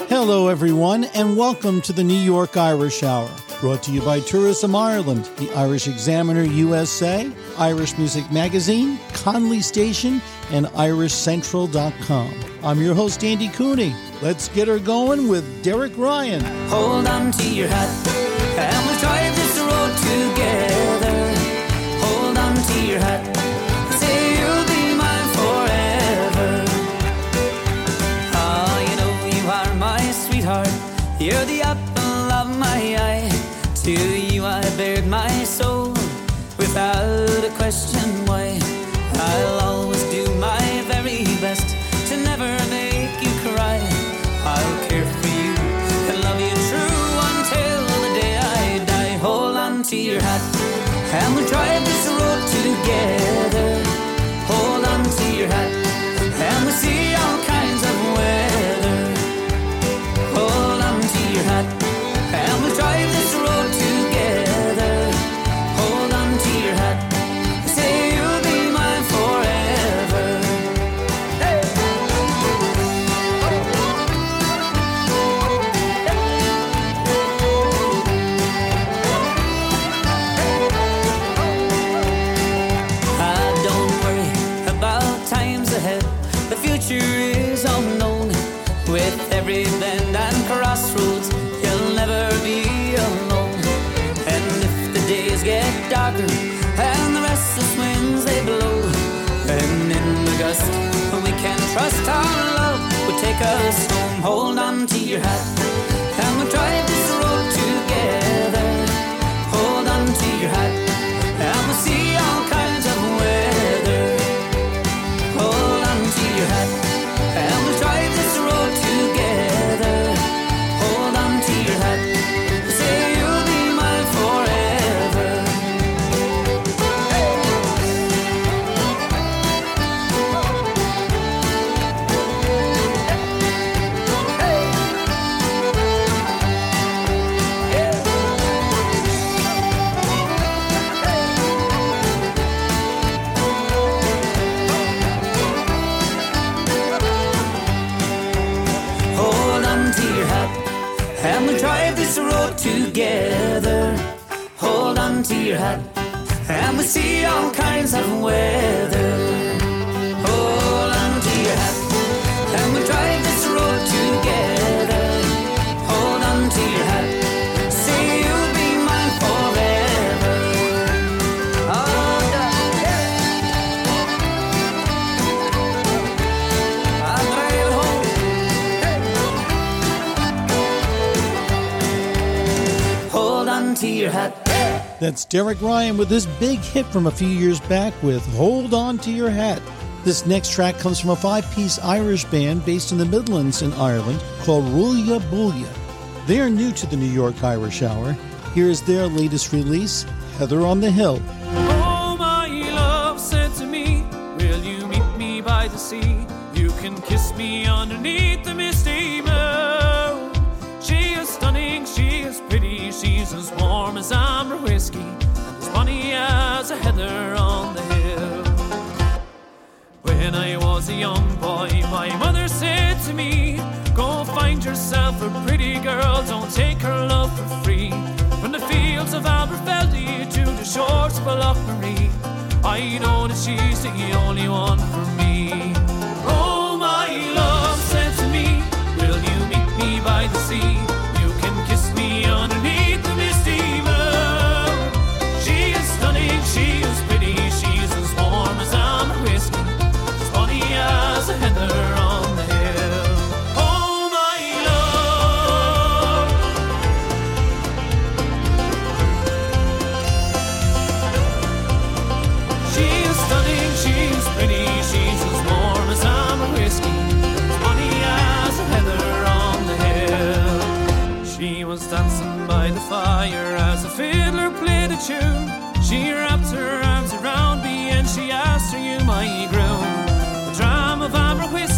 Hello, everyone, and welcome to the New York Irish Hour, brought to you by Tourism Ireland, the Irish Examiner USA, Irish Music Magazine, Conley Station, and IrishCentral.com. I'm your host, Andy Cooney. Let's get her going with Derek Ryan. Hold on to your hat, and we'll drive this road together. Hold on to your hat, say you'll be mine forever. Oh, you know you are my sweetheart, you're the apple of my eye. To you I bared my soul, without a question why. I'll always do my very best to never make you cry. I'll care for you and love you true until the day I die. Hold on to your hat, and we'll drive this road together. Hold on to your hat, and we'll see all kinds of weather. Hold on to your hat, and we'll drive this road together. Hold on to your hat, say you'll be mine forever. Hey. Don't worry about times ahead, the future is unknown. With every bend and crossroads, you'll never be alone. And if the days get darker and the restless winds they blow, and in the gust we can trust our love will take us home. Hold on to your hat, and we'll drive this road together. Hold on to your hat, and we'll see all kinds of weather. Hold on to your hat, and we'll drive this road together. Hold on to your hat, say you'll be mine forever. Hold on to your hat, and we'll drive this road together. Hold on to your hat, and we'll see all kinds of weather. Hold on to your hat, and we'll drive this road together. Hold on to your hat, say you'll be mine forever. I'll drive home. Hold on to your hat. That's Derek Ryan with his big hit from a few years back with Hold On to Your Hat. This next track comes from a five-piece Irish band based in the Midlands in Ireland called Rúilla Búilla. They are new to the New York Irish Hour. Here is their latest release, Heather on the Hill. Oh, my love said to me, will you meet me by the sea? You can kiss me underneath the misty moon. She is stunning, she is pretty, she's as warm as amber whiskey, and as funny as a heather on the hill. When I was a young boy, my mother said to me, go find yourself a pretty girl, don't take her love for free. From the fields of Aberfeldy to the shores of Lochmaree, I know that she's the only one for me. Oh, my love said to me, will you meet me by the sea? You can kiss me underneath the misty moon. She is stunning, she is pretty, she's as warm as amber whiskey, as funny as a heather on the hill. Oh, my love. She is stunning, she is pretty, she's as warm as amber whiskey, as funny as a heather on the hill. She was dancing by the fire as a fiddler played a tune. She wrapped her arms around me and she asked, are you my groom? A dram of amber whiskey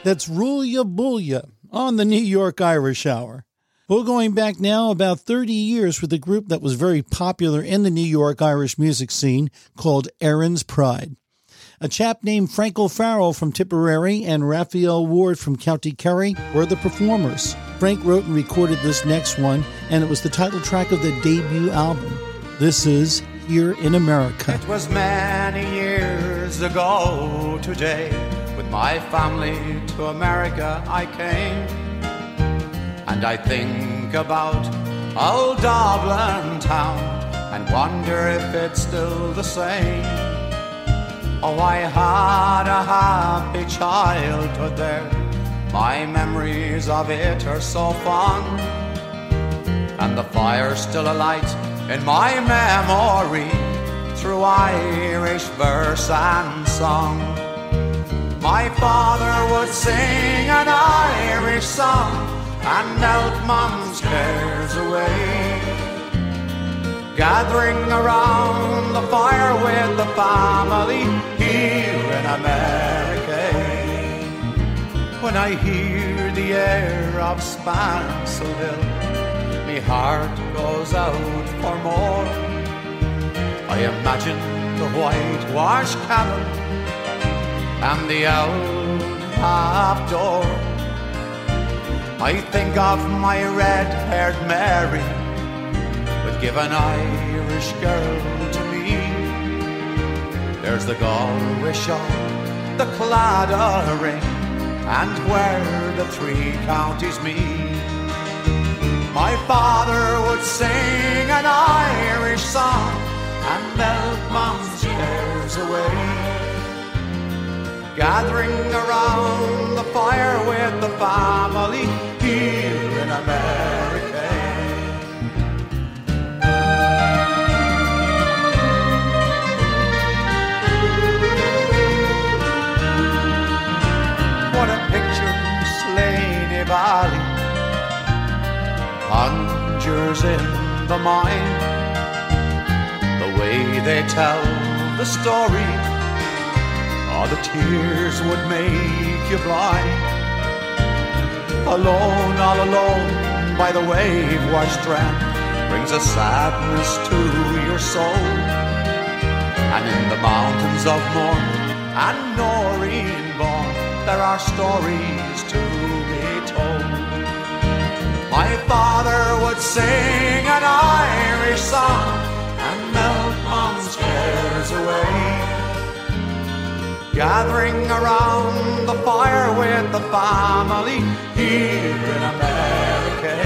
That's Rulia Boolia on the New York Irish Hour. We're going back now about 30 years with a group that was very popular in the New York Irish music scene called Erin's Pride. A chap named Frank O'Farrell from Tipperary and Raphael Ward from County Kerry were the performers. Frank wrote and recorded this next one, and it was the title track of the debut album. This is Here in America. It was many years ago today. With my family to America I came. And I think about old Dublin town and wonder if it's still the same. Oh, I had a happy childhood there. My memories of it are so fond. And the fire's still alight in my memory through Irish verse and song. My father would sing an Irish song and melt Mom's cares away, gathering around the fire with the family here in America. When I hear the air of Spansville, my heart goes out for more. I imagine the whitewashed cabin and the old half door. I think of my red-haired Mary would give an Irish girl to me. There's the Galway Shaw, the Claddagh, and where the three counties meet. My father would sing an Irish song and melt Mom's cares away, gathering around the fire with the family here in America. What a picture Slaney Valley conjures in the mind, the way they tell the story. Oh, the tears would make you blind. Alone, all alone, by the wave-washed strand, brings a sadness to your soul. And in the mountains of Mourne and Noreenborn, there are stories to be told. My father would sing an Irish song and melt Mom's cares away, gathering around the fire with the family here in America.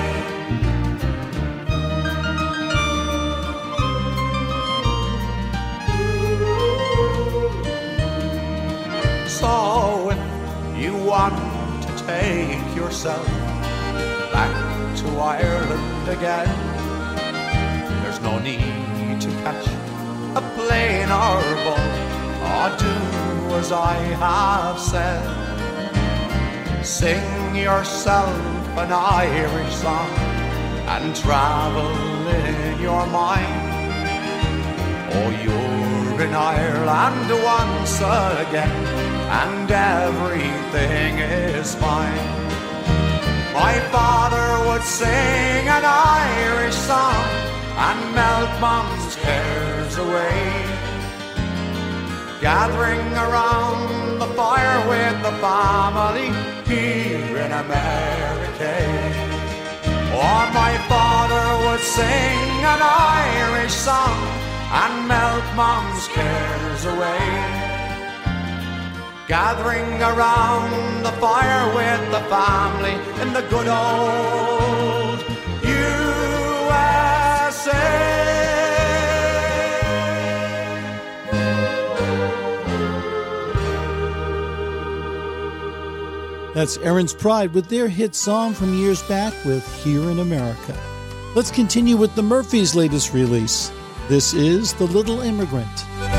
So if you want to take yourself back to Ireland again, there's no need to catch a plane or boat, or do as I have said. Sing yourself an Irish song and travel in your mind. Oh, you're in Ireland once again, and everything is fine. My father would sing an Irish song and melt Mom's cares away, gathering around the fire with the family here in America. Or my father would sing an Irish song and melt Mom's cares away, gathering around the fire with the family in the good old USA. That's Erin's Pride with their hit song from years back with Here in America. Let's continue with the Murphys' latest release. This is The Little Immigrant.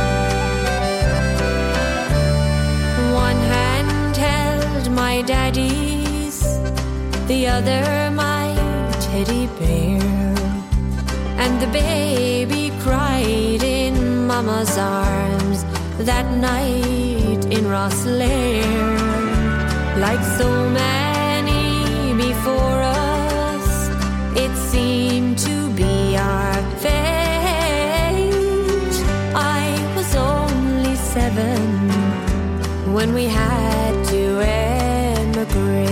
One hand held my daddy's, the other my teddy bear, and the baby cried in Mama's arms that night in Rosslare. Like so many before us, it seemed to be our fate. I was only 7 when we had to emigrate.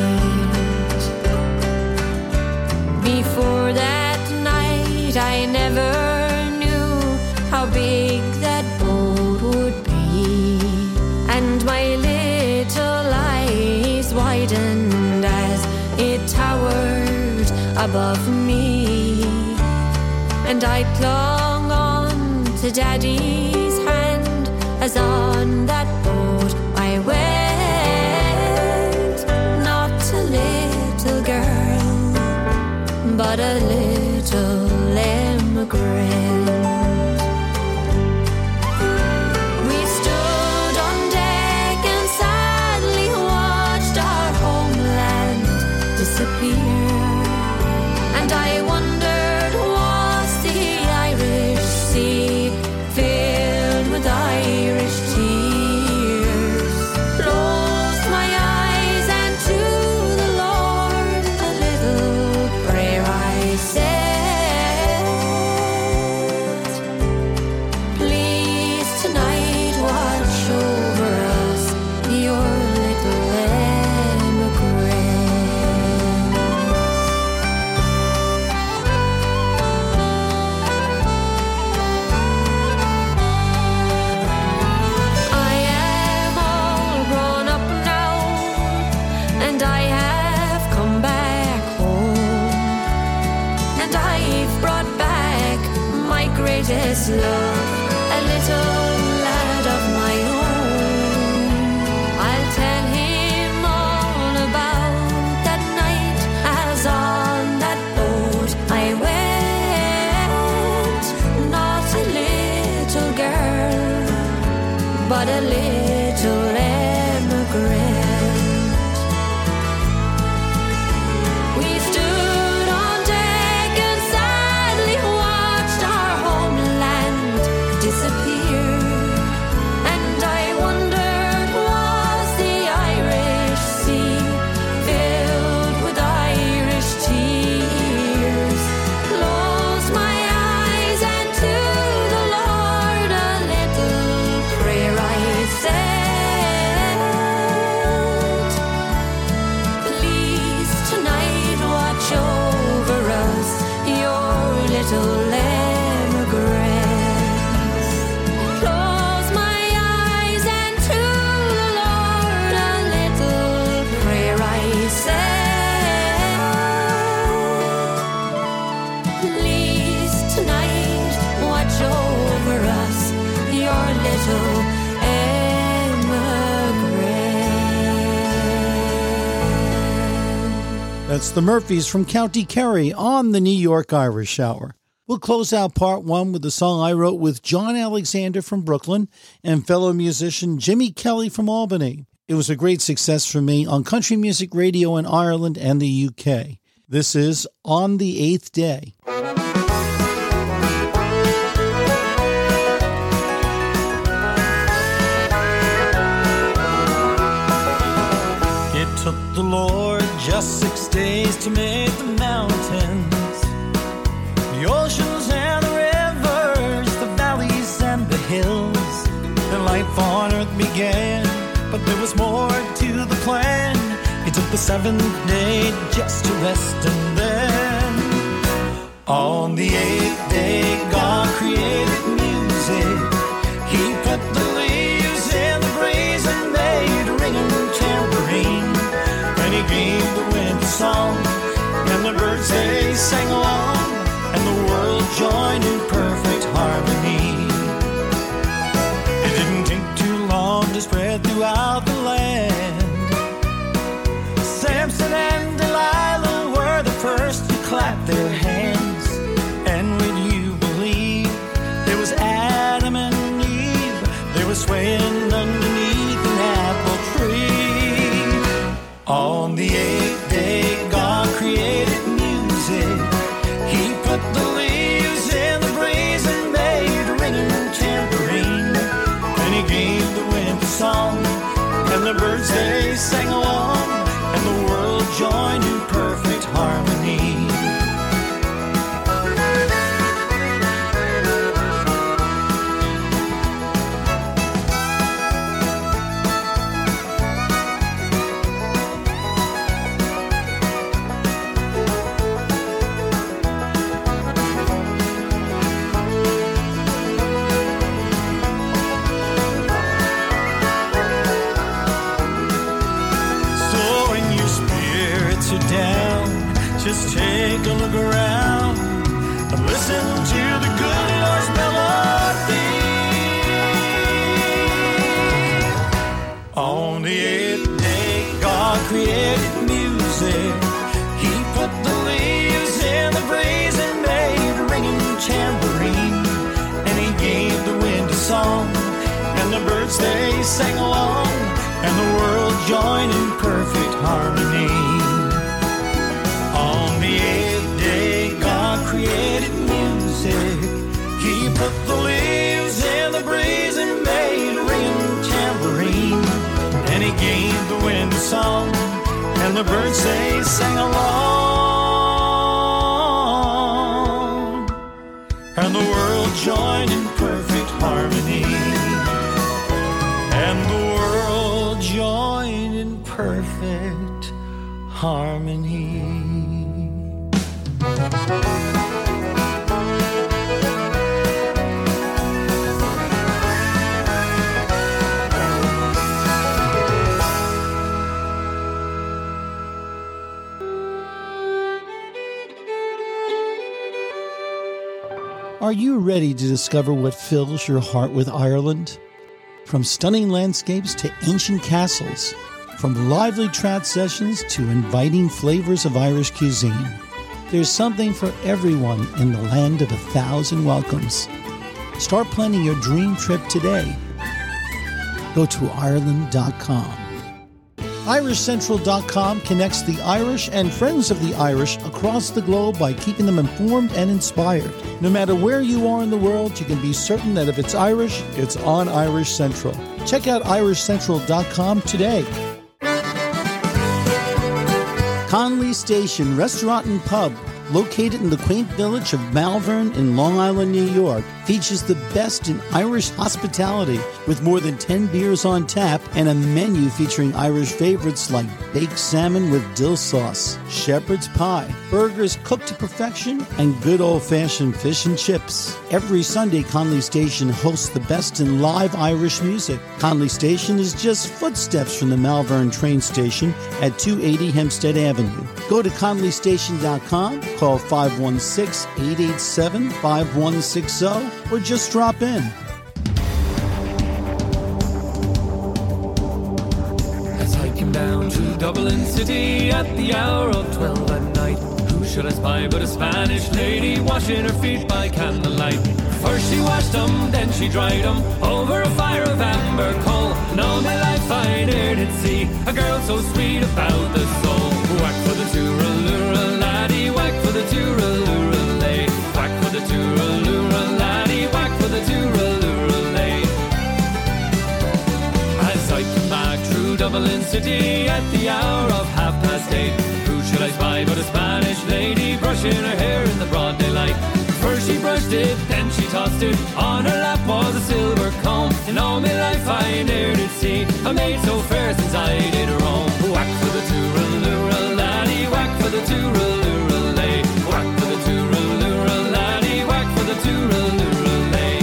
Before that night, I never knew how big that boat would be, and my little eyes widened as it towered above me, and I clung on to Daddy's hand as on that boat I went. Not a little girl, but a little emigrant. We stood on deck and sadly watched our homeland disappear. And I wondered, was the Irish Sea filled with Irish tears? Closed my eyes and to the Lord a little prayer I said. Please tonight watch over us, your little emigrants. I am all grown up now, and I have come back home, and I've brought back my greatest love, a little lad of my own. I'll tell him all about that night as on that boat I went. Not a little girl, but a little emigrant. We stood on deck and sadly watched our homeland disappear. And I wondered, was the Irish Sea filled with Irish tears? Closed my eyes and to the Lord a little prayer I said. Please tonight watch over us, your little emigrants. Close my eyes and to the Lord a little prayer I said. Please tonight watch over us, your little emigrant. That's the Murphys from County Kerry on the New York Irish Hour. We'll close out part 1 with the song I wrote with John Alexander from Brooklyn and fellow musician Jimmy Kelly from Albany. It was a great success for me on country music radio in Ireland and the UK. This is On the Eighth Day. It took the Lord just 6 days to make the mountains, the oceans and the rivers, the valleys and the hills. And life on earth began, but there was more to the plan. He took the 7th day just to rest, and then on the 8th day God created music. He put the leaves in the breeze and made a ringing tambourine, and he gave the wind a song, and the birds they sang along, and the world joined in perfect harmony. It didn't take too long to spread throughout the land. Samson and Delilah were the first to clap their hands. And would you believe there was Adam and Eve? They were swaying underneath an apple tree. On the 8th day God created music. He put the leaves in the breeze the birds they sang along, and the world joined in perfect harmony. Just take a look around and listen to the good Lord's melody. On the 8th day, God created music. He put the leaves in the breeze and made a ringing tambourine. And he gave the wind a song, and the birds they sang along, and the world joined in perfect harmony. On the 8th day, God created music. He put the leaves in the breeze and made a ringing tambourine. And he gave the wind a song, and the birds they sang along, and the world joined in perfect harmony. And the world joined in perfect harmony. Are you ready to discover what fills your heart with Ireland? From stunning landscapes to ancient castles, from lively trad sessions to inviting flavors of Irish cuisine, there's something for everyone in the land of 1,000 welcomes. Start planning your dream trip today. Go to Ireland.com. IrishCentral.com connects the Irish and friends of the Irish across the globe by keeping them informed and inspired. No matter where you are in the world, you can be certain that if it's Irish, it's on Irish Central. Check out IrishCentral.com today. Conley Station Restaurant and Pub, located in the quaint village of Malvern in Long Island, New York, features the best in Irish hospitality with more than 10 beers on tap and a menu featuring Irish favorites like baked salmon with dill sauce, shepherd's pie, burgers cooked to perfection, and good old-fashioned fish and chips. Every Sunday, Conley Station hosts the best in live Irish music. Conley Station is just footsteps from the Malvern train station at 280 Hempstead Avenue. Go to conleystation.com, call 516-887-5160, or just drop in. As I came down to Dublin City at the hour of 12 at night, who should I spy but a Spanish lady washing her feet by candlelight? First she washed them, then she dried them over a fire of amber coal. And all my life I ne'er did see a girl so sweet about the soul. Whack for the tooralura laddie, whack for the tooralura lay. Whack for the tooralura laddie, whack for the tooralura lay. As I come back through Dublin City at the hour of 8:30, who should I spy but a Spanish lady brushing her hair in the broad daylight? First she brushed it, then she tossed it, on her lap was a silver comb. In all my life I ne'er did see a maid so fair since I did roam. Whack for the tooralura laddie, whack for the tooralura lay. Whack for the tooralura laddie, whack for the tooralura lay.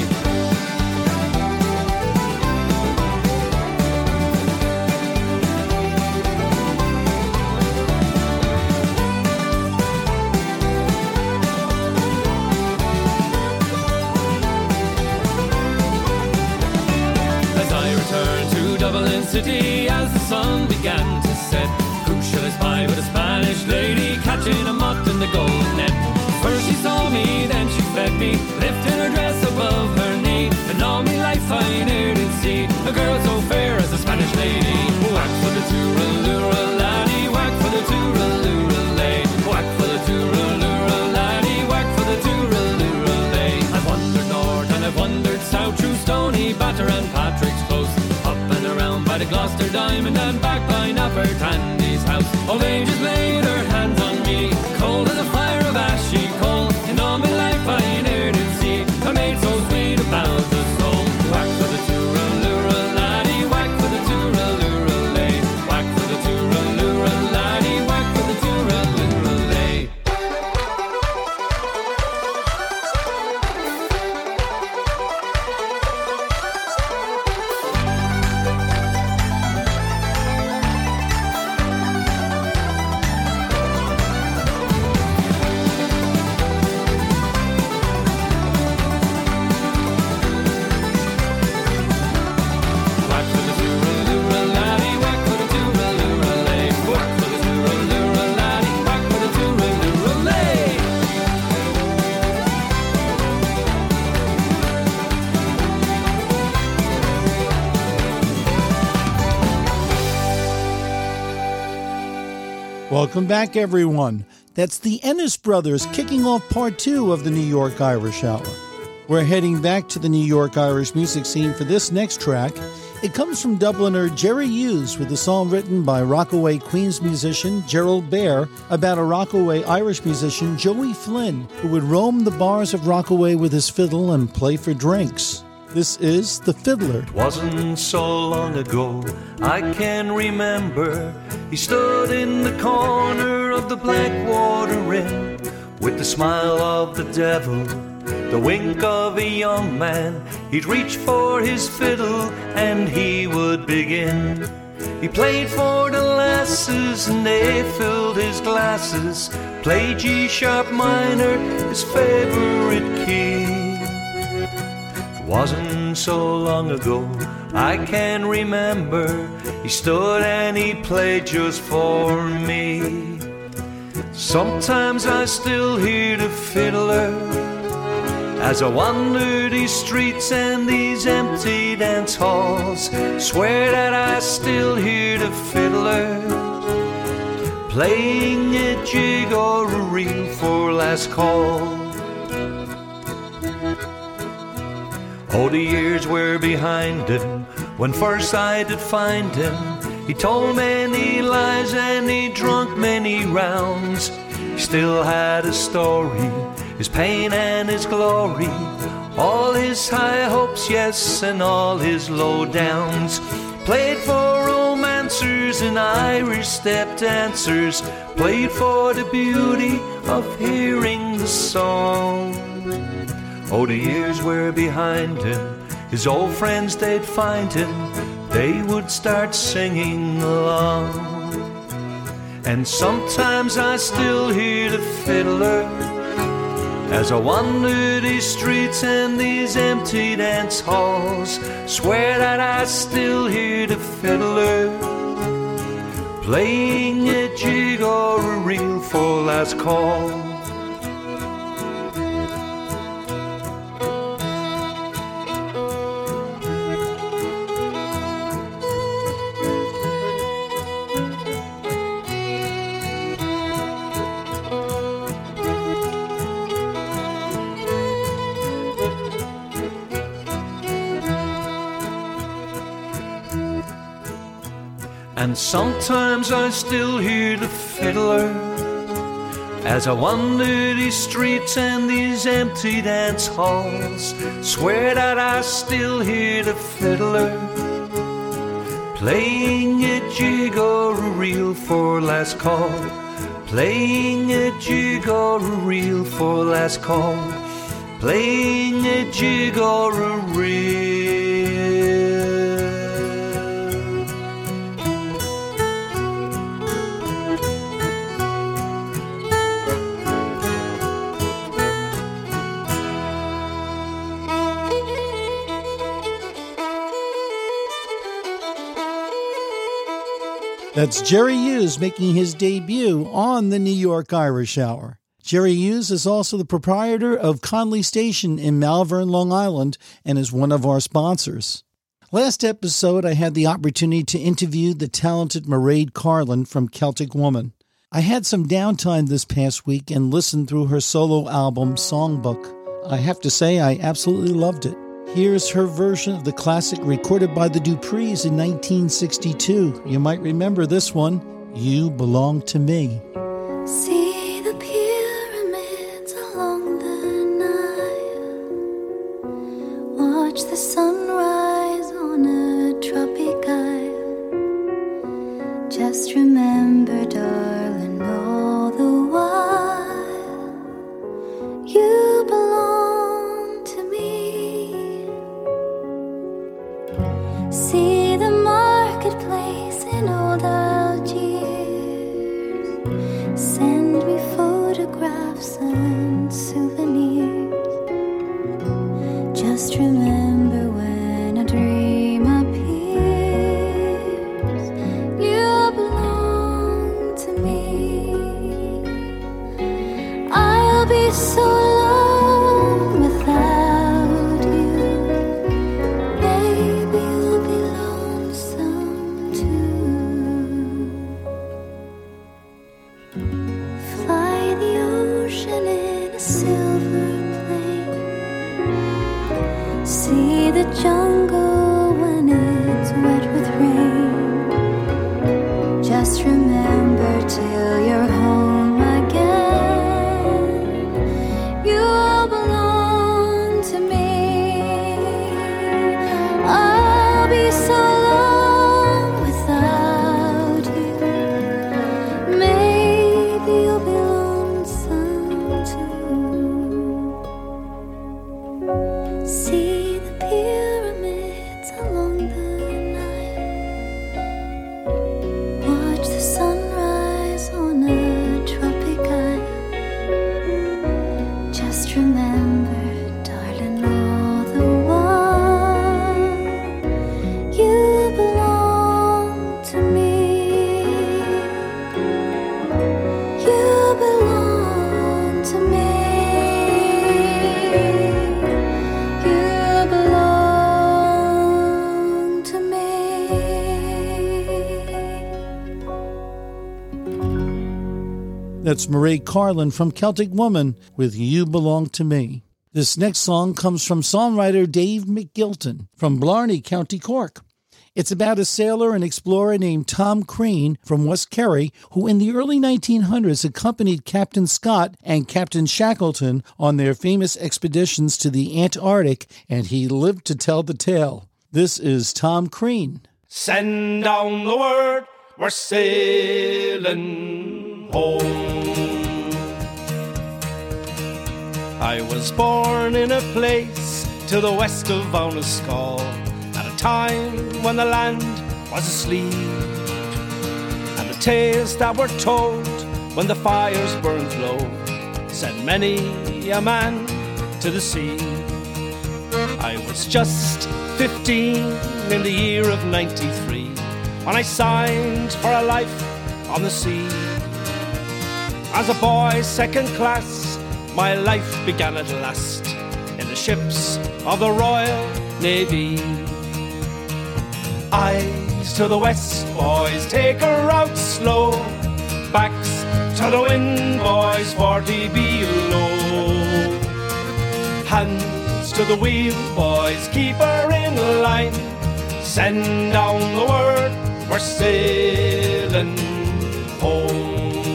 As I returned to Dublin City as the sun began to set, who should I spy but a Spanish lady catching a mutt in the golden net? First she saw me, then she fed me, lifting her dress above her knee. And all my life I ne'er did see a girl so fair as a Spanish lady. Whack for the tooralura laddie, whack for the tooralura lay. Whack for the tooralura laddie, whack for the tooralura lay. I've wandered north and I've wandered south through Stony Batter and Patrick's Close, up and around by the Gloucester Dime swimming down back by Napper Tandy's house. Old age has laid her hands on me, cold as a fire of ashy coal. In all my life I ne'er did see a maid so sweet about the soul. Whack for the tooraloora laddie, whack for the tooraloora lay. Whack for the tooraloora laddie, whack for the tooraloora lay. Welcome back, everyone. That's the Ennis Brothers kicking off part 2 of the New York Irish Hour. We're heading back to the New York Irish music scene for this next track. It comes from Dubliner Jerry Hughes with a song written by Rockaway Queens musician Gerald Bair about a Rockaway Irish musician, Joey Flynn, who would roam the bars of Rockaway with his fiddle and play for drinks. This is The Fiddler. It wasn't so long ago, I can remember, he stood in the corner of the Blackwater Inn with the smile of the devil, the wink of a young man. He'd reach for his fiddle and he would begin. He played for the lasses and they filled his glasses, played G-sharp minor, his favorite key. Wasn't so long ago, I can remember, he stood and he played just for me. Sometimes I still hear the fiddler as I wander these streets and these empty dance halls. Swear that I still hear the fiddler playing a jig or a reel for last call. Oh, the years were behind him when first I did find him. He told many lies and he drunk many rounds. He still had a story, his pain and his glory, all his high hopes, yes, and all his low downs. Played for romancers and Irish step dancers, played for the beauty of hearing the song. Oh, the years were behind him, his old friends, they'd find him, they would start singing along. And sometimes I still hear the fiddler as I wander these streets and these empty dance halls. Swear that I still hear the fiddler playing a jig or a reel for last call. And sometimes I still hear the fiddler as I wander these streets and these empty dance halls. Swear that I still hear the fiddler playing a jig or a reel for last call, playing a jig or a reel for last call, playing a jig or a reel. That's Jerry Hughes making his debut on the New York Irish Hour. Jerry Hughes is also the proprietor of Conley Station in Malvern, Long Island, and is one of our sponsors. Last episode, I had the opportunity to interview the talented Mairead Carlin from Celtic Woman. I had some downtime this past week and listened through her solo album, Songbook. I have to say, I absolutely loved it. Here's her version of the classic recorded by the Duprees in 1962. You might remember this one, You Belong to Me. See the pyramids along the Nile. Watch the sunrise on a tropic isle. Just remember, darling, all the while you belong to me. See the marketplace in old Algiers. Send me photographs and souvenirs. Just remember when a dream appears, you belong to me. I'll be so alone without you. Baby, you'll be lonesome too. Fly the ocean in a silver plane. See the jungle when it's wet with rain. Just remember till you're home again, you belong to me. I'll be so alone without you. Maybe you'll be lonesome too. See the pyramids along the Nile. Watch the sunrise on a tropic isle. Just remember, darling, all the while you belong to me. You belong to me. You belong to me. That's Marie Carlin from Celtic Woman with You Belong to Me. This next song comes from songwriter Dave McGilton from Blarney, County Cork. It's about a sailor and explorer named Tom Crean from West Kerry, who in the early 1900s accompanied Captain Scott and Captain Shackleton on their famous expeditions to the Antarctic, and he lived to tell the tale. This is Tom Crean. Send down the word, we're sailing home. I was born in a place to the west of Aunaskal, at a time when the land was asleep, and the tales that were told when the fires burned low sent many a man to the sea. I was just 15 in the year of 93 when I signed for a life on the sea. As a boy second class, my life began at last in the ships of the Royal Navy. Eyes to the west, boys, take her out slow. Backs to the wind, boys, 40 below. Hands to the wheel, boys, keep her in line. Send down the word, we're sailing home.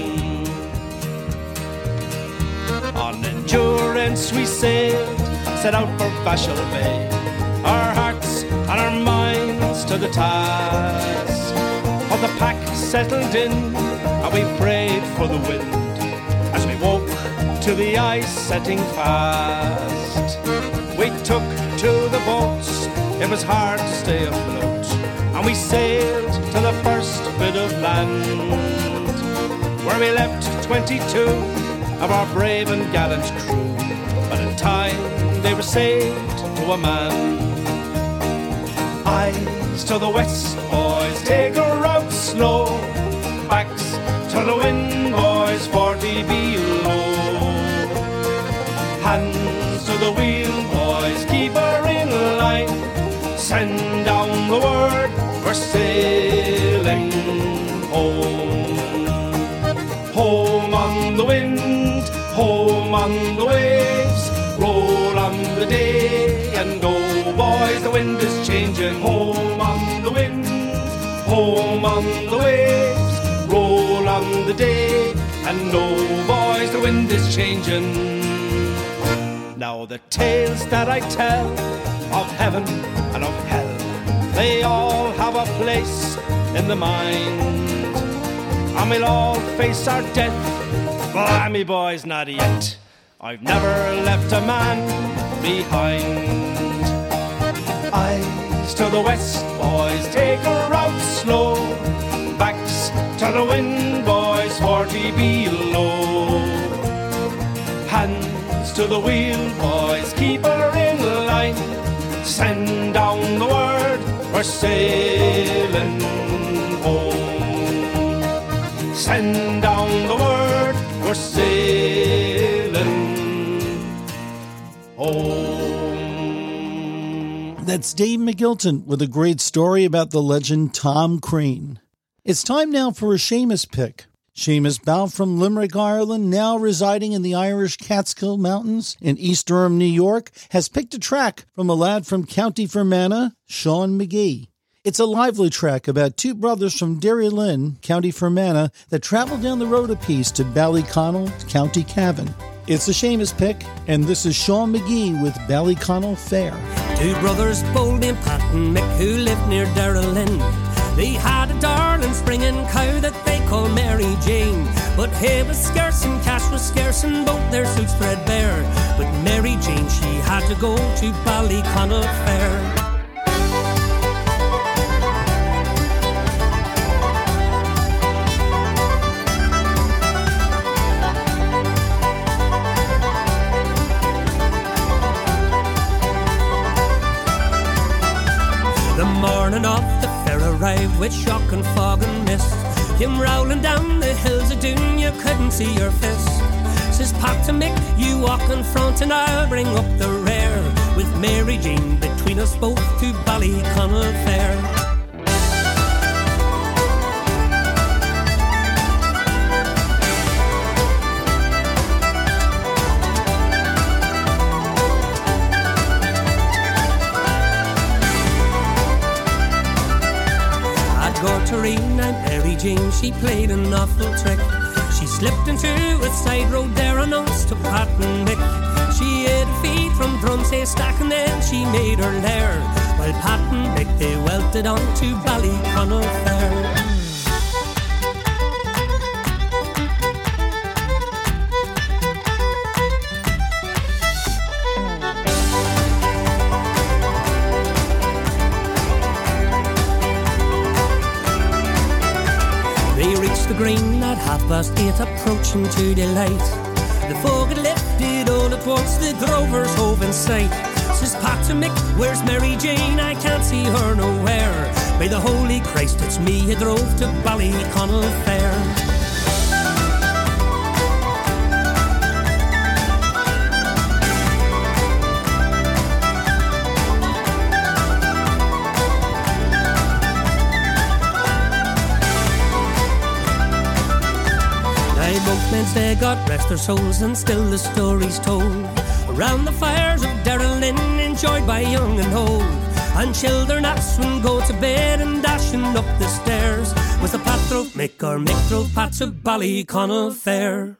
On Endurance we sailed, set out for Vashel Bay, our hearts and our minds to the task. For the pack settled in, and we prayed for the wind, as we woke to the ice setting fast. We took to the boats, it was hard to stay afloat, and we sailed to the first bit of land, where we left 22 of our brave and gallant crew, but in time they were saved to a man. Eyes to the west, boys, take her out slow. Backs to the wind, boys, 40 below. Hands to the wheel, boys, keep her in line. Send down the word, we're sailing home. Home on the wind, home on the waves, roll on the day and go on the waves, roll on the day, and no, boys, the wind is changing. Now the tales that I tell of heaven and of hell, they all have a place in the mind, and we'll all face our death. Blimey, boys, not yet. I've never left a man behind. Eyes to the west, boys, take a route slow. Backs to the wind, boys, 40 below. Hands to the wheel, boys, keep her in line. Send down the word, we're sailing home. Send down the word, we're sailing home. That's Dave McGilton with a great story about the legend Tom Crean. It's time now for a Seamus pick. Seamus Bow from Limerick, Ireland, now residing in the Irish Catskill Mountains in East Durham, New York, has picked a track from a lad from County Fermanagh, Sean McGee. It's a lively track about two brothers from Derrylin, County Fermanagh, that travel down the road a piece to Ballyconnell, County Cavan. It's a Seamus pick, and this is Sean McGee with Ballyconnell Fair. Two brothers, Boldy and Pat and Mick, who lived near Derrylin. They had a darling springing cow that they called Mary Jane. But hay was scarce and cash was scarce and both their suits threadbare. But Mary Jane, she had to go to Ballyconnell Fair. The morning of the fair arrived with shock and fog and mist. Came rolling down the hills of Doon, you couldn't see your fist. Says Pat to Mick, you walk in front and I'll bring up the rear. With Mary Jane between us both to Ballyconnell Fair. I'm Mary Jane, she played an awful trick. She slipped into a side road there announced to Pat and Mick. She ate a feed from Drumsay Stack and then she made her lair, while Pat and Mick, they welted on to Ballyconnell Fair. The green at 8:30, approaching to delight. The fog had lifted all at once, the drovers hove in sight. Says Pat to Mick, where's Mary Jane? I can't see her nowhere. By the Holy Christ, it's me who drove to Ballyconnell Fair. Both men they got rest their souls and still the story's told. Around the fires of Derrylin, enjoyed by young and old. And children at soon go to bed and dashing up the stairs. Was the Pat drove Mick or Mick drove Pat to Ballyconnell Fair.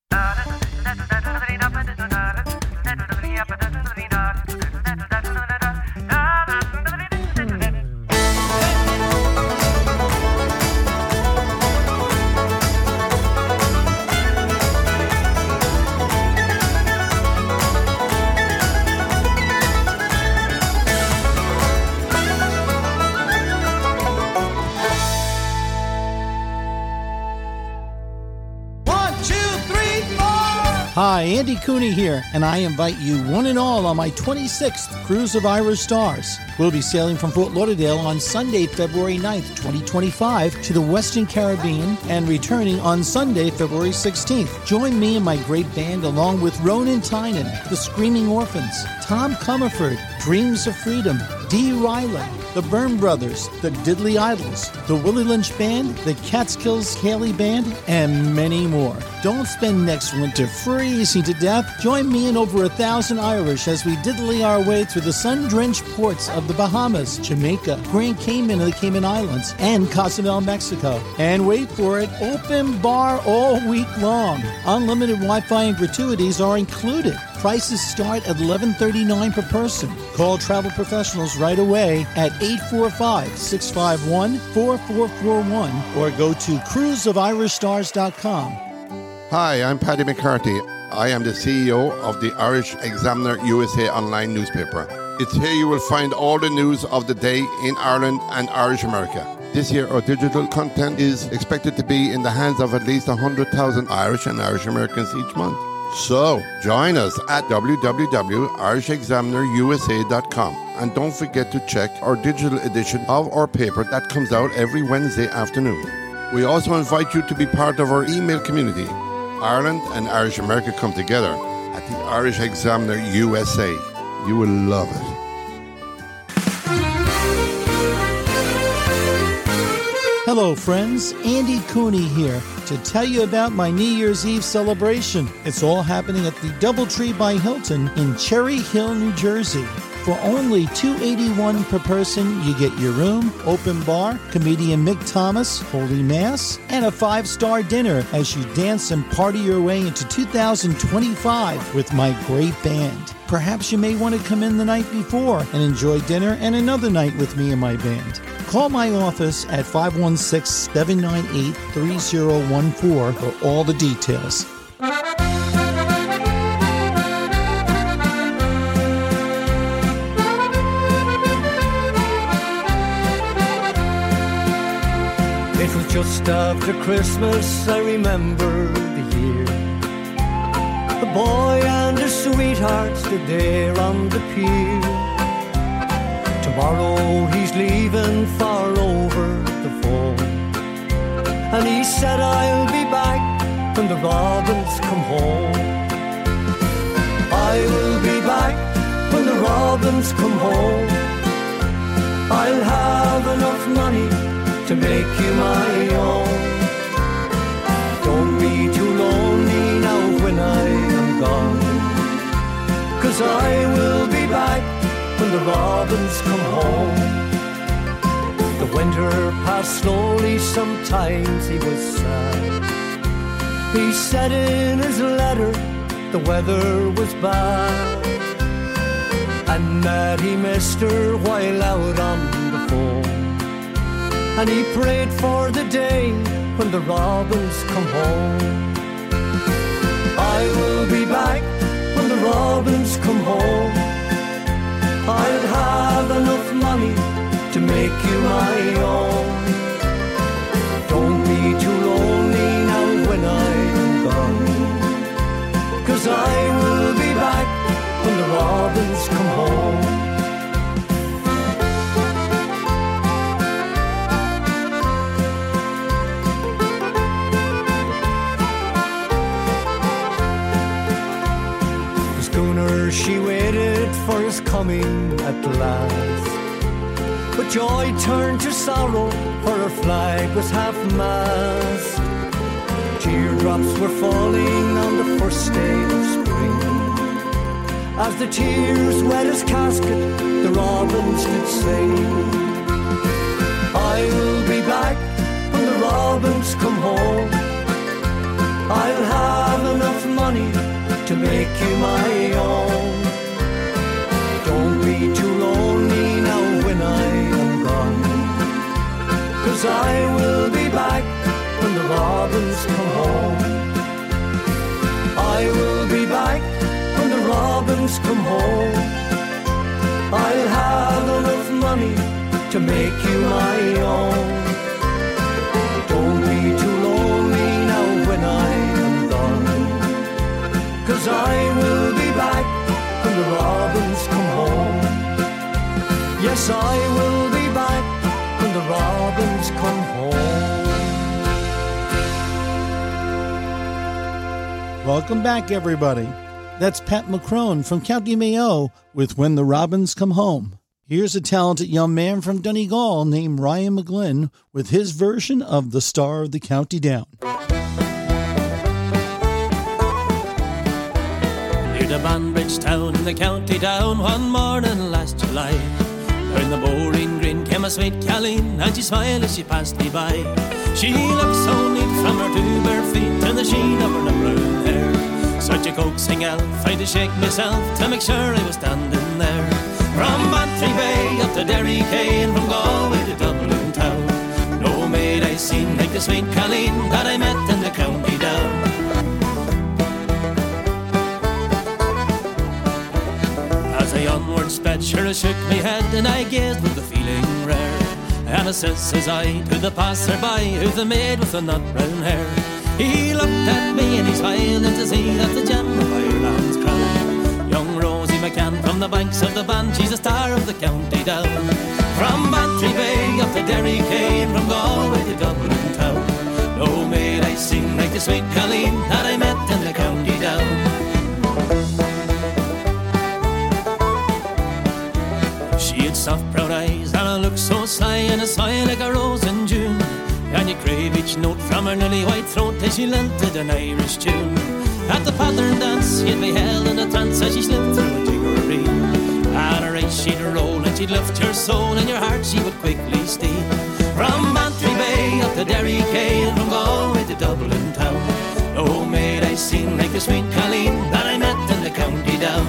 Hi, Andy Cooney here, and I invite you one and all on my 26th Cruise of Irish Stars. We'll be sailing from Fort Lauderdale on Sunday, February 9th, 2025 to the Western Caribbean and returning on Sunday, February 16th. Join me and my great band along with Ronan Tynan, the Screaming Orphans, Tom Comerford, Dreams of Freedom, Dee Riley, the Byrne Brothers, the Diddley Idols, the Willie Lynch Band, the Catskills Haley Band, and many more. Don't spend next winter freezing to death. Join me and over 1,000 Irish as we diddly our way through the sun-drenched ports of the Bahamas, Jamaica, Grand Cayman and the Cayman Islands, and Cozumel, Mexico. And wait for it, open bar all week long. Unlimited Wi-Fi and gratuities are included. Prices start at $11.39 per person. Call travel professionals right away at 845-651-4441 or go to cruiseofirishstars.com. Hi, I'm Paddy McCarthy. I am the CEO of the Irish Examiner USA online newspaper. It's here you will find all the news of the day in Ireland and Irish America. This year, our digital content is expected to be in the hands of at least 100,000 Irish and Irish Americans each month. So, join us at www.irishexaminerusa.com and don't forget to check our digital edition of our paper that comes out every Wednesday afternoon. We also invite you to be part of our email community. Ireland and Irish America come together at the Irish Examiner USA. You will love it. Hello friends, Andy Cooney here to tell you about my New Year's Eve celebration. It's all happening at the Doubletree by Hilton in Cherry Hill, New Jersey. For only $281 per person, you get your room, open bar, comedian Mick Thomas, Holy Mass, and a 5-star dinner as you dance and party your way into 2025 with my great band. Perhaps you may want to come in the night before and enjoy dinner and another night with me and my band. Call my office at 516-798-3014 for all the details. It was just after Christmas, I remember the year. The boy and his sweetheart stood there on the pier. Tomorrow he's leaving far over the foam, and he said I'll be back when the robins come home. I will be back when the robins come home. I'll have enough money to make you my own. Don't be too lonely now when I am gone, 'cause I will be back when the robins come home. The winter passed slowly, sometimes he was sad. He said in his letter the weather was bad, and that he missed her while out on the phone. And he prayed for the day when the robins come home. I will be back when the robins come home. I'll have enough money to make you my own. Don't be too lonely now when I'm gone, 'cause I will be back when the robins come home. She waited for his coming at last, but joy turned to sorrow, for her flag was half-mast. Teardrops were falling on the first day of spring. As the tears wet his casket, the robins did sing. I will be back when the robins come home. I'll have enough money to make you my own. Don't be too lonely now when I am gone, 'cause I will be back when the robins come home. I will be back when the robins come home. I'll have enough money to make you my own. Don't be too lonely now when I am gone, 'cause I will be back when the robins come home. Yes, I will be back when the robins come home. Welcome back, everybody. That's Pat McCrone from County Mayo with When the Robins Come Home. Here's a talented young man from Donegal named Ryan McGlynn with his version of The Star of the County Down. Near the Banbridge town in the County Down one morning last July, down the Bowling Green came a sweet Colleen, and she smiled as she passed me by. She looked so neat from her two bare feet and the sheen of her brown hair. Such a coaxing elf, I had to shake myself to make sure I was standing there. From Bantry Bay up to Derry Quay and from Galway to Dublin town, no maid I seen like the sweet Colleen that I met in the County Down. As I onward sped, sure I shook me head and I gazed with a feeling rare. And I says I to the passer-by, who's the maid with the nut brown hair. He looked at me and he smiled, and to see that the gem of Ireland's crown. Young Rosie McCann from the banks of the Bann, she's the star of the County Down. From Bantry Bay up to Derry Quay and from Galway to Dublin town, no maid I seen like the sweet Colleen that I met in the County Down. She had soft brown eyes and a look so sly, and a smile like a rose in June. And you crave each note from her lily white throat as she lilted an Irish tune. At the pattern dance, you'd be held in a trance as she slipped through a jiggery. At her right she'd roll and she'd lift your soul, and your heart she would quickly steal. From Bantry Bay up to Derry Quay and from Galway to Dublin town, no maid I seen like the sweet Colleen that I met in the County Down.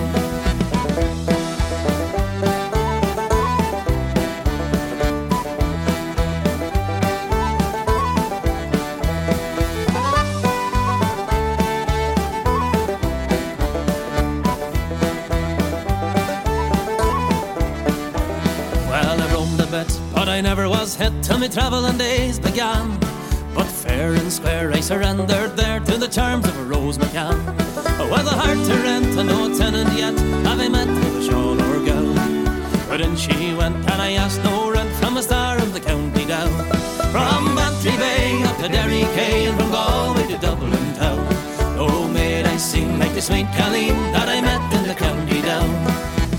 I never was hit till my travelling days began, but fair and square I surrendered there to the charms of a Rose McCann. With a heart to rent and no tenant yet have I met with a shawl or gown. But in she went and I asked no rent from a star of the County Down. From Bantry Bay up to Derry Quay and from Galway to Dublin town, no maid I seen like the sweet Colleen that I met in the County Down.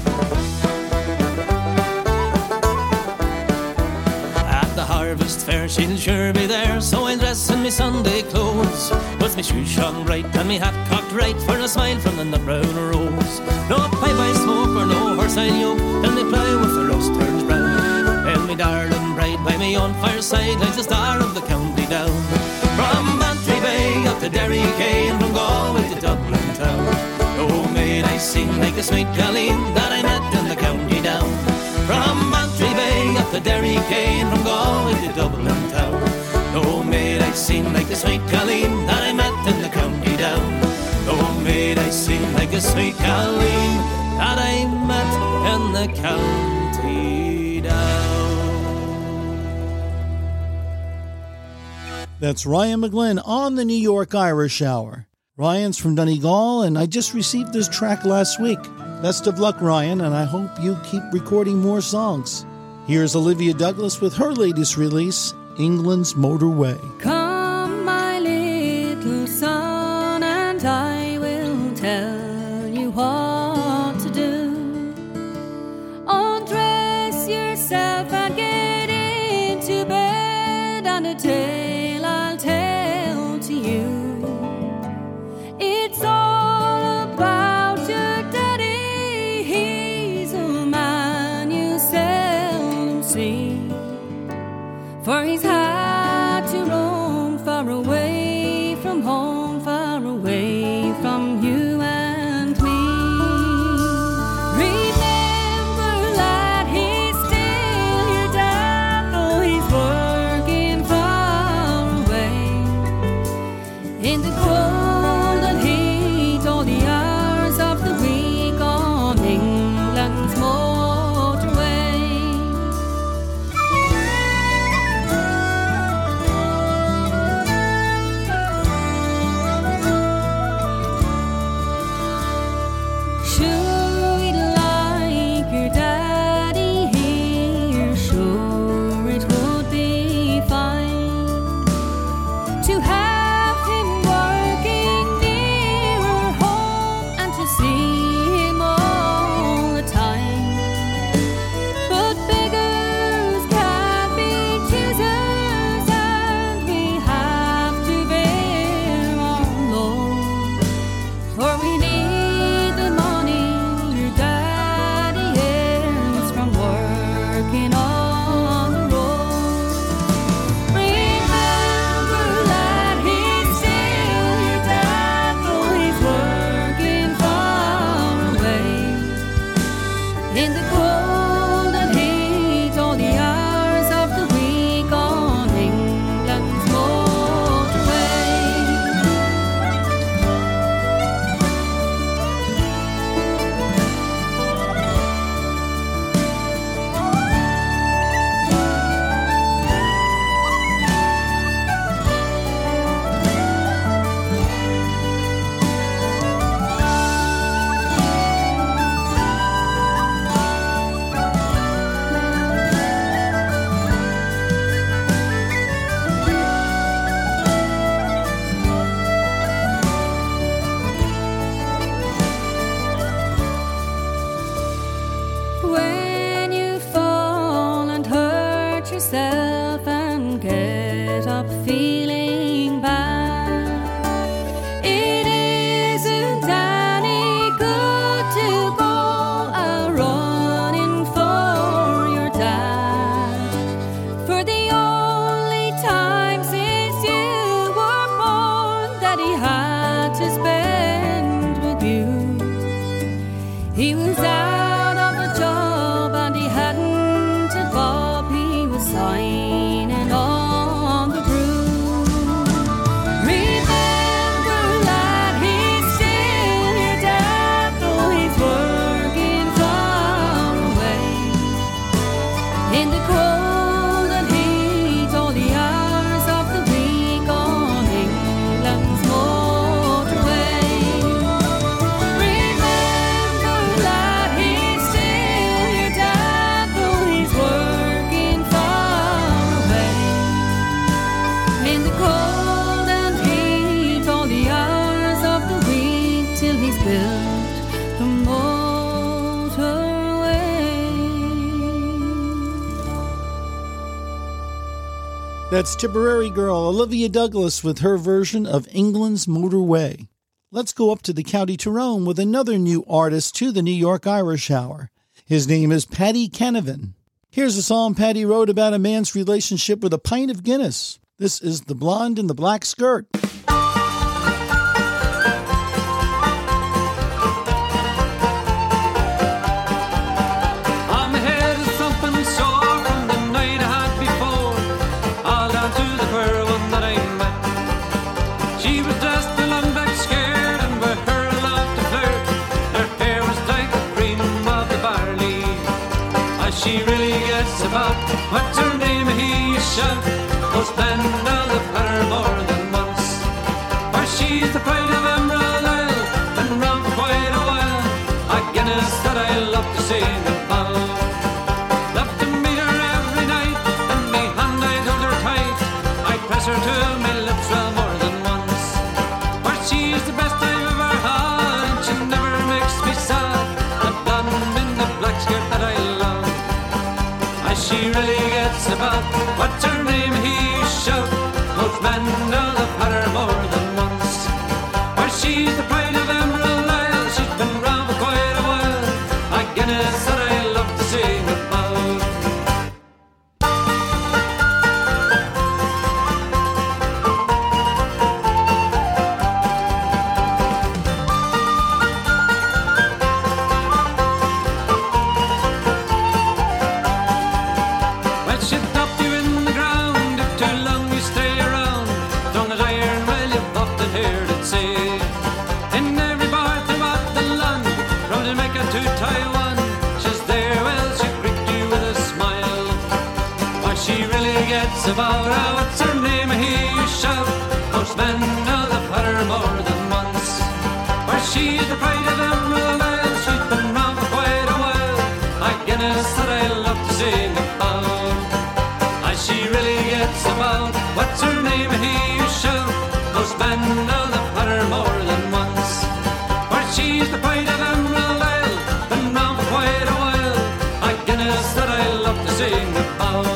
Harvest fair she'll sure be there, so I'll dress in me Sunday clothes, with me shoes shone bright and me hat cocked right for a smile from the nut brown rose. No pipe I smoke or no horse I yoke, and me plough with the rose turns brown. And me darling bride by me own fireside lies the star of the County Down. From Bantry Bay up to Derry Quay and from Galway to Dublin town, no maid I seen like the sweet Colleen that I met in the County Down. From Bantry Bay up to Derry Quay and from Galway to Dublin town, no maid I seen like the sweet Colleen that I met in the County Down. No maid I seen like the sweet Colleen that I met in the County Down. That's Ryan McGlynn on the New York Irish Hour. Ryan's from Donegal, and I just received this track last week. Best of luck, Ryan, and I hope you keep recording more songs. Here's Olivia Douglas with her latest release, England's Motorway. Come, my little son, and I will tell you what to do. Undress yourself and get into bed, and a tale I'll tell to you. It's all about your daddy. He's a man you seldom see, for he's had to roam far away from home, far away from you and me. Remember, lad, he's still your dad, though he's working far away in the cold and heat, all the hours of the week on England's motorway. Sure, we'd like your daddy here, sure it would be fine to have him work built the motorway. That's Tipperary girl Olivia Douglas with her version of England's Motorway. Let's go up to the County Tyrone with another new artist to the New York Irish Hour. His name is Paddy Canavan. Here's a song Paddy wrote about a man's relationship with a pint of Guinness. This is The Blonde in the Black Skirt. What's her name? He shout. Postman down the patter more than once. For she's the pride of Emerald Isle. Been round for quite a while. A Guinness that I love to sing about. Love to meet her every night. In me hand I hold her tight. I press her to my lips well more than once. For she's the best I've ever had. And she never makes me sad. The blonde in the black skirt that I love. She really gets about. What's her name? He shout. Most men know the patter more than once. For she's the pride of Emerald Isle. She's been round for quite a while. A Guinness that I love to sing about. About her, what's her name? He shout. Most men know the patter more than once. For she's the pride of Emerald Isle. She's been round for quite a while. A Guinness that I love to sing about. She really gets about. What's her name? He shout. Most men know the patter more than once. For she's the pride of Emerald Isle. Been round for quite a while. A Guinness that I love to sing about.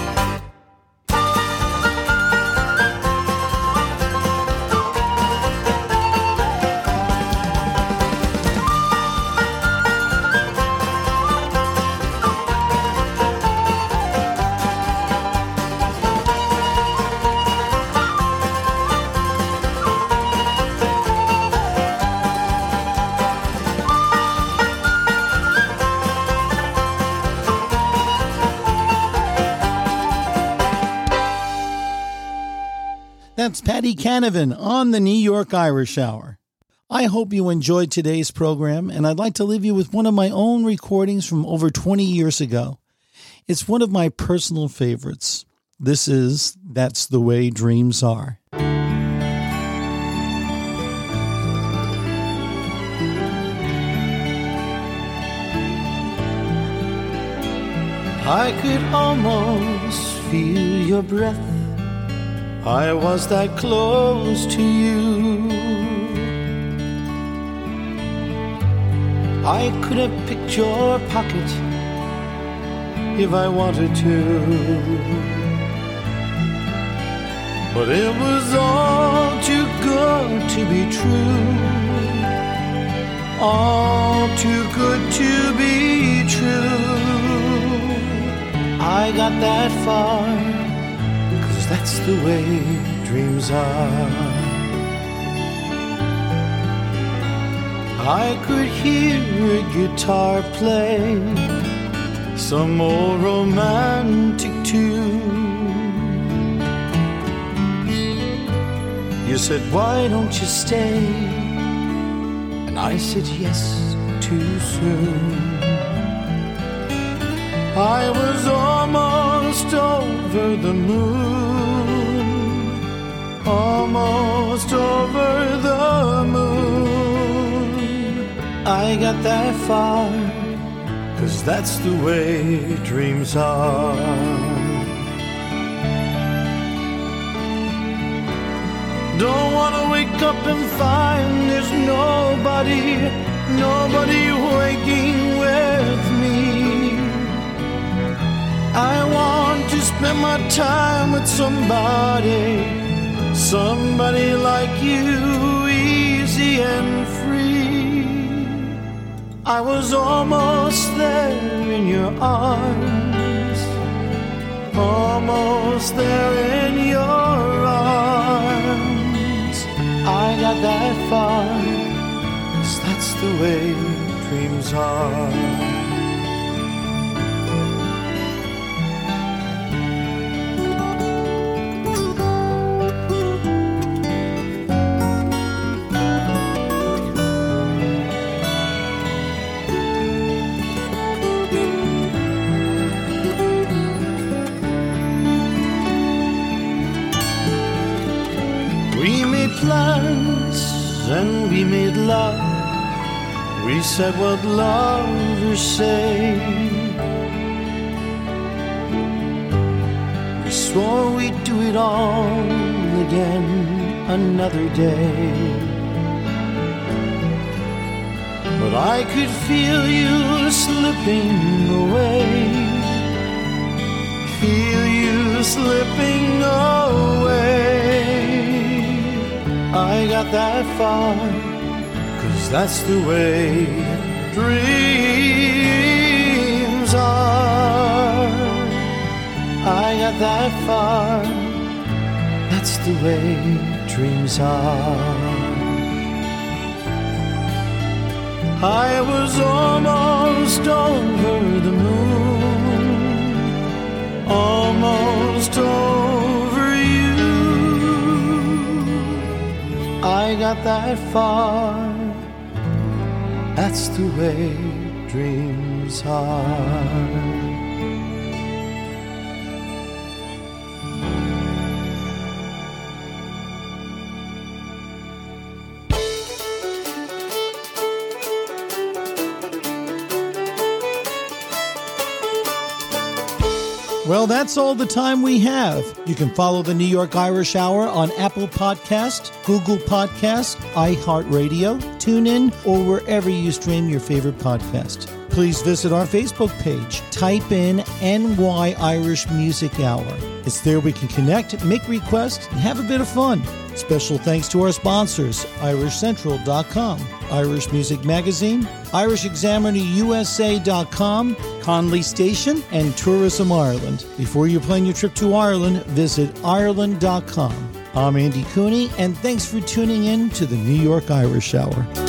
That's Paddy Canavan on the New York Irish Hour. I hope you enjoyed today's program, and I'd like to leave you with one of my own recordings from over 20 years ago. It's one of my personal favorites. This is That's the Way Dreams Are. I could almost feel your breath. I was that close to you. I could have picked your pocket if I wanted to, but it was all too good to be true. All too good to be true. I got that far, 'cause that's the way dreams are. I could hear a guitar play some old romantic tune. You said, why don't you stay? And I said, yes, too soon. I was almost over the moon, almost over the moon. I got that far, 'cause that's the way dreams are. Don't wanna wake up and find there's nobody waking with me. I want to spend my time with somebody like you, easy and free. I was almost there in your arms, almost there in your arms. I got that far, 'cause that's the way dreams are. Plans and we made love. We said what lovers say. We swore we'd do it all again another day. But I could feel you slipping away. Feel you slipping away. I got that far, 'cause that's the way dreams are. I got that far, that's the way dreams are. I was almost over the moon, almost over you. I got that far, that's the way dreams are. Well, that's all the time we have. You can follow the New York Irish Hour on Apple Podcast, Google Podcast, iHeartRadio, TuneIn, or wherever you stream your favorite podcast. Please visit our Facebook page. Type in NY Irish Music Hour. It's there we can connect, make requests, and have a bit of fun. Special thanks to our sponsors, irishcentral.com, Irish Music Magazine, IrishExaminerUSA.com, Conley Station, and Tourism Ireland. Before you plan your trip to Ireland, visit Ireland.com. I'm Andy Cooney, and thanks for tuning in to the New York Irish Hour.